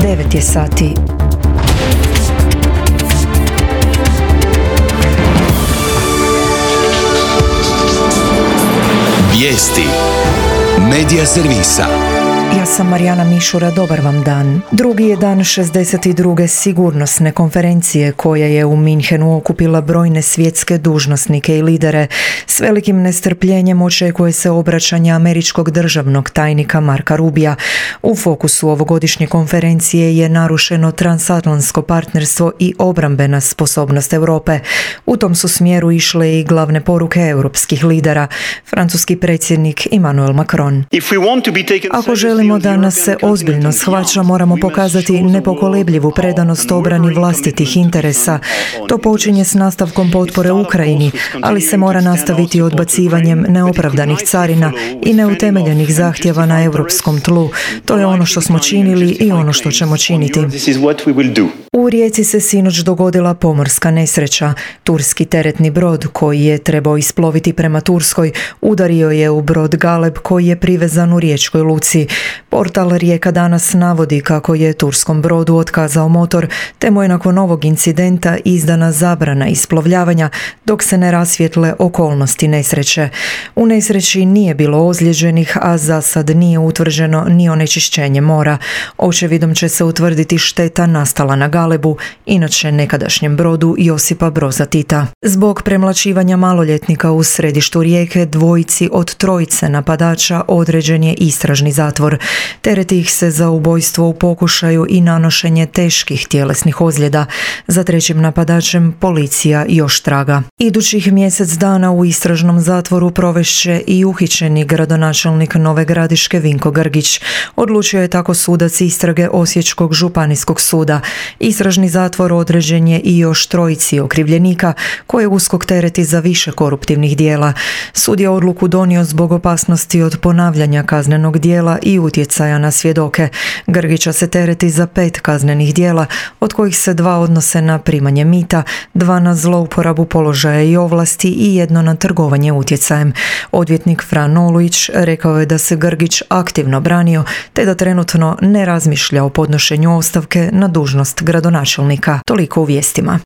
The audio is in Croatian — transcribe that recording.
9 je sati. Vijesti Medija servisa. Ja sam Marijana Mišura, dobar vam dan. Drugi je dan 62. sigurnosne konferencije koja je u Minhenu okupila brojne svjetske dužnosnike i lidere. S velikim nestrpljenjem očekuje se obraćanje američkog državnog tajnika Marka Rubija. U fokusu ovogodišnje konferencije je narušeno transatlantsko partnerstvo i obrambena sposobnost Europe. U tom su smjeru išle i glavne poruke europskih lidera, francuski predsjednik Emmanuel Macron. Ako želimo da nas se ozbiljno shvaća, moramo pokazati nepokolebljivu predanost obrani vlastitih interesa. To počinje s nastavkom potpore Ukrajini, ali se mora nastaviti odbacivanjem neopravdanih carina i neutemeljenih zahtjeva na europskom tlu. To je ono što smo činili i ono što ćemo činiti. U Rijeci se sinoć dogodila pomorska nesreća. Turski teretni brod koji je trebao isploviti prema Turskoj udario je u brod Galeb koji je privezan u riječkoj luci. Portal Rijeka danas navodi kako je turskom brodu otkazao motor, te mu je nakon ovog incidenta izdana zabrana isplovljavanja dok se ne rasvijetle okolnosti nesreće. U nesreći nije bilo ozlijeđenih, a za sad nije utvrđeno ni onečišćenje mora. Očevidom će se utvrditi šteta nastala na Galebu, inače nekadašnjem brodu Josipa Broza Tita. Zbog premlaćivanja maloljetnika u središtu Rijeke, dvojici od trojice napadača određen je istražni zatvor. Tereti ih se za ubojstvo u pokušaju i nanošenje teških tjelesnih ozljeda. Za trećim napadačem policija još traga. Idućih mjesec dana u istražnom zatvoru provešće i uhićeni gradonačelnik Nove Gradiške Vinko Grgić. Odlučio je tako sudac istrage Osječkog županijskog suda. Istražni zatvor određen je i još trojici okrivljenika koje USKOK tereti za više koruptivnih dijela. Sud je odluku donio zbog opasnosti od ponavljanja kaznenog dijela i utjecaja na svjedoke. Grgića se tereti za 5 kaznenih dijela, od kojih se 2 odnose na primanje mita, 2 na zlouporabu položaja i ovlasti i 1 na trgovanje utjecajem. Odvjetnik Fran Olujić rekao je da se Grgić aktivno branio, te da trenutno ne razmišlja o podnošenju ostavke na dužnost gradonačelnika. Toliko u vijestima.